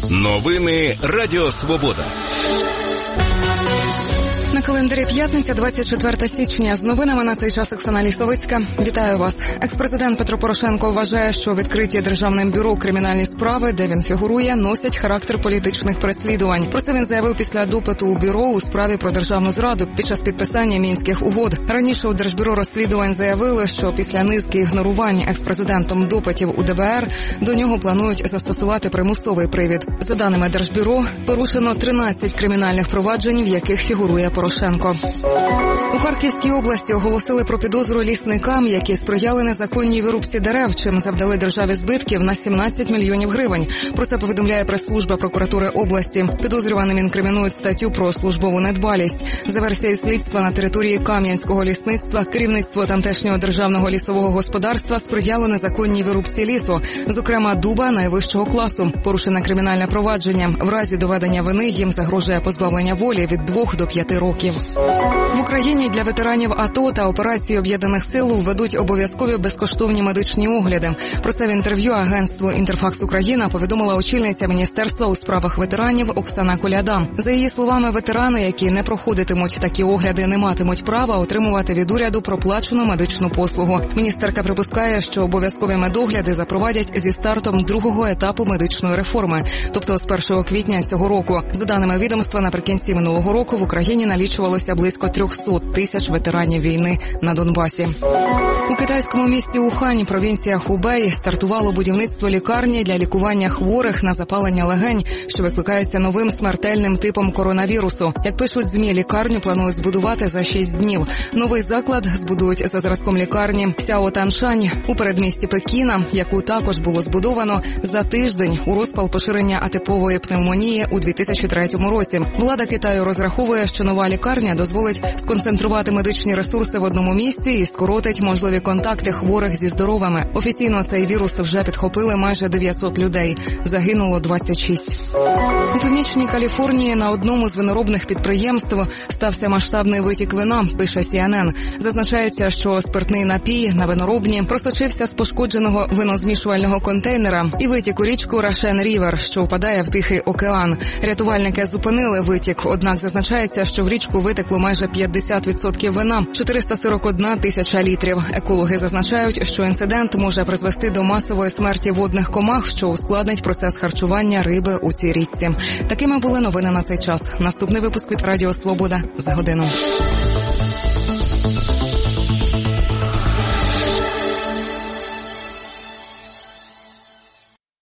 Новини Радіо Свобода. На календарі п'ятниця, 24 січня. З новинами на цей час Оксана Лісовицька. Вітаю вас. Екс-президент Петро Порошенко вважає, що відкриті Державним бюро кримінальні справи, де він фігурує, носять характер політичних переслідувань. Про це він заявив після допиту у бюро у справі про державну зраду під час підписання Мінських угод. Раніше у Держбюро розслідувань заявили, що після низки ігнорувань екс-президентом допитів у ДБР до нього планують застосувати примусовий привід. За даними Держбюро, порушено 13 кримінальних проваджень, в яких фігурує Порошенко. У Харківській області оголосили про підозру лісникам, які сприяли незаконній вирубці дерев, чим завдали державі збитків на 17 мільйонів гривень. Про це повідомляє прес-служба прокуратури області. Підозрюваним інкримінують статтю про службову недбалість. За версією слідства, на території Кам'янського лісництва керівництво тамтешнього державного лісового господарства сприяло незаконній вирубці лісу, зокрема дуба найвищого класу. Порушене кримінальне провадження. В разі доведення вини їм загрожує позбавлення волі від 2 до 5 років. В Україні для ветеранів АТО та операції Об'єднаних сил введуть обов'язкові безкоштовні медичні огляди. Про це в інтерв'ю агентству «Інтерфакс Україна» повідомила очільниця Міністерства у справах ветеранів Оксана Коляда. За її словами, ветерани, які не проходитимуть такі огляди, не матимуть права отримувати від уряду проплачену медичну послугу. Міністерка припускає, що обов'язкові медогляди запровадять зі стартом другого етапу медичної реформи, тобто з 1 квітня цього року. За даними відомства, наприкінці минулого року в Україні налічувалося близько 300 тисяч ветеранів війни на Донбасі. У китайському місті Ухань, провінція Хубей, стартувало будівництво лікарні для лікування хворих на запалення легень, що викликається новим смертельним типом коронавірусу. Як пишуть ЗМІ, лікарню планують збудувати за 6 днів. Новий заклад збудують за зразком лікарні Сяо Таншань у передмісті Пекіна, яку також було збудовано за тиждень у розпал поширення атипової пневмонії у 2003 році. Влада Китаю розраховує, що нова лікарня дозволить сконцентрувати медичні ресурси в одному місці і скоротить можливі контакти хворих зі здоровими. Офіційно цей вірус вже підхопили майже 900 людей. Загинуло 26. У Північній Каліфорнії на одному з виноробних підприємств стався масштабний витік вина, пише CNN. Зазначається, що спиртний напій на виноробні просочився з пошкодженого винозмішувального контейнера і витік у річку Рашен-Рівер, що впадає в Тихий океан. Рятувальники зупинили витік, однак зазначається, що в річку витекло майже 50% вина, 441 тисяча літрів. Екологи зазначають, що інцидент може призвести до масової смерті водних комах, що ускладнить процес харчування риби у цій річці. Такими були новини на цей час. Наступний випуск від Радіо Свобода за годину.